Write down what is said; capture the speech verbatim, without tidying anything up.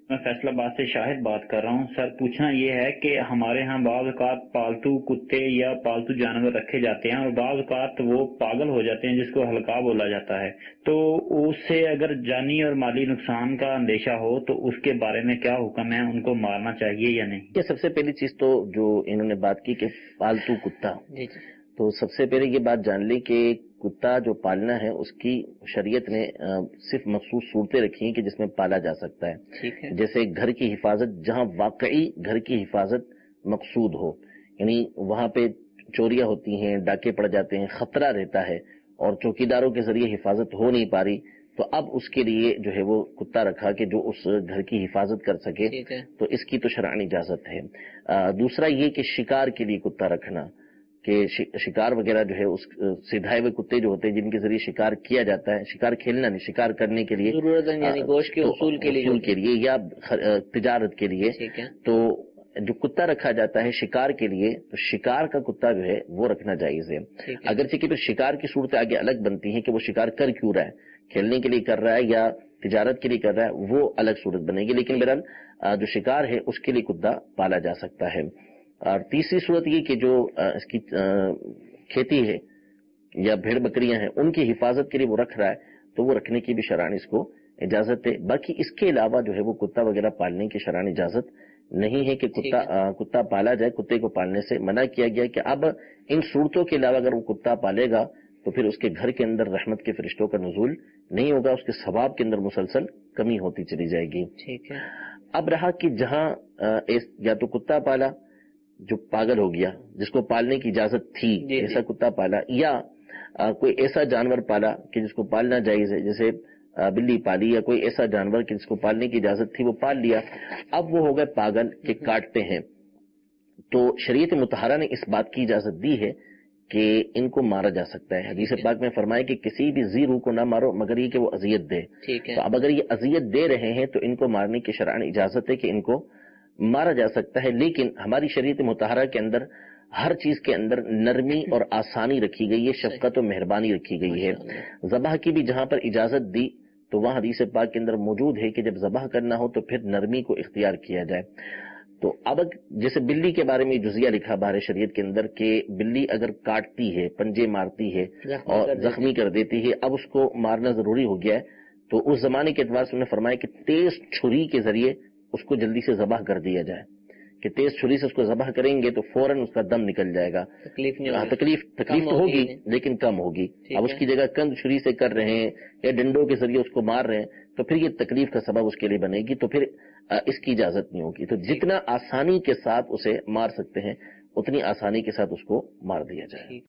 میں فیصل آباد سے شاہد بات کر رہا ہوں سر۔ پوچھنا یہ ہے کہ ہمارے ہاں بعض اوقات پالتو کتے یا پالتو جانور رکھے جاتے ہیں اور بعض اوقات وہ پاگل ہو جاتے ہیں جس کو ہلکا بولا جاتا ہے، تو اس سے اگر جانی اور مالی نقصان کا اندیشہ ہو تو اس کے بارے میں کیا حکم ہے؟ ان کو مارنا چاہیے یا نہیں؟ یہ سب سے پہلی چیز تو جو انہوں نے بات کی کہ پالتو کتا، تو سب سے پہلے یہ بات جان لیں کہ کتا جو پالنا ہے اس کی شریعت نے صرف مخصوص صورتیں رکھی ہیں کہ جس میں پالا جا سکتا ہے، جیسے گھر کی حفاظت، جہاں واقعی گھر کی حفاظت مقصود ہو، یعنی وہاں پہ چوریاں ہوتی ہیں، ڈاکے پڑ جاتے ہیں، خطرہ رہتا ہے اور چوکیداروں کے ذریعے حفاظت ہو نہیں پا رہی، تو اب اس کے لیے جو ہے وہ کتا رکھا کہ جو اس گھر کی حفاظت کر سکے، تو اس کی تو شرعی اجازت ہے۔ دوسرا یہ کہ شکار کے لیے کتا رکھنا، کہ شکار وغیرہ جو ہے اس سدھائے ہوئے کتے جو ہوتے ہیں جن کے ذریعے شکار کیا جاتا ہے، شکار کھیلنا نہیں، شکار کرنے کے لیے، یعنی گوشت کے اصول کے لیے، اصول کے لیے یا تجارت کے لیے، تو جو کتا رکھا جاتا ہے شکار کے لیے، تو شکار کا کتا جو ہے وہ رکھنا جائز ہے۔ اگرچہ کہ پھر شکار کی صورت آگے الگ بنتی ہے کہ وہ شکار کر کیوں رہا ہے، کھیلنے کے لیے کر رہا ہے یا تجارت کے لیے کر رہا ہے، وہ الگ صورت بنے گی، لیکن بہرحال جو شکار ہے اس کے لیے کتا پالا جا سکتا ہے۔ اور تیسری صورت یہ کہ جو اس کی کھیتی ہے یا بھیڑ بکریاں ہیں ان کی حفاظت کے لیے وہ رکھ رہا ہے، تو وہ رکھنے کی بھی شرعاً اس کو اجازت ہے۔ باقی اس کے علاوہ جو ہے وہ کتا وغیرہ پالنے کی شرعاً اجازت نہیں ہے کہ کتا کتا پالا جائے۔ کتے کو پالنے سے منع کیا گیا کہ اب ان صورتوں کے علاوہ اگر وہ کتا پالے گا تو پھر اس کے گھر کے اندر رحمت کے فرشتوں کا نزول نہیں ہوگا، اس کے ثواب کے اندر مسلسل کمی ہوتی چلی جائے گی۔ ٹھیک ہے۔ اب رہا کہ جہاں یا تو کتا پالا جو پاگل ہو گیا جس کو پالنے کی اجازت تھی، ایسا کتا پالا، یا کوئی ایسا جانور پالا کہ جس کو پالنا جائز ہے، جیسے بلی پالی یا کوئی ایسا جانور کہ جس کو پالنے کی اجازت تھی وہ پال لیا، اب وہ ہو گئے پاگل کہ کاٹتے ہیں، تو شریعت مطہرہ نے اس بات کی اجازت دی ہے کہ ان کو مارا جا سکتا ہے۔ حدیث پاک میں فرمایا کہ کسی بھی ذی روح کو نہ مارو مگر یہ کہ وہ اذیت دے، تو اب اگر یہ اذیت دے رہے ہیں تو ان کو مارنے کی شرعاً اجازت ہے کہ ان کو مارا جا سکتا ہے، لیکن ہماری شریعت مطہرہ کے اندر ہر چیز کے اندر نرمی اور آسانی رکھی گئی ہے، شفقت و مہربانی رکھی گئی ہے۔ ذبح کی بھی جہاں پر اجازت دی تو وہاں حدیث پاک کے اندر موجود ہے کہ جب ذبح کرنا ہو تو پھر نرمی کو اختیار کیا جائے۔ تو اب جیسے بلی کے بارے میں جزیہ لکھا بار شریعت کے اندر کہ بلی اگر کاٹتی ہے، پنجے مارتی ہے اور زخمی کر دیتی ہے، اب اس کو مارنا ضروری ہو گیا ہے، تو اس زمانے کے اعتبار سے انہوں نے فرمایا کہ تیز چھری کے ذریعے اس کو جلدی سے ذبح کر دیا جائے، کہ تیز چھری سے اس کو ذبح کریں گے تو فوراً اس کا دم نکل جائے گا، تکلیف تکلیف تکلیف تو ہوگی لیکن کم ہوگی۔ اب اس کی جگہ کند چھری سے کر رہے ہیں یا ڈنڈوں کے ذریعے اس کو مار رہے ہیں تو پھر یہ تکلیف کا سبب اس کے لیے بنے گی، تو پھر اس کی اجازت نہیں ہوگی۔ تو جتنا آسانی کے ساتھ اسے مار سکتے ہیں اتنی آسانی کے ساتھ اس کو مار دیا جائے۔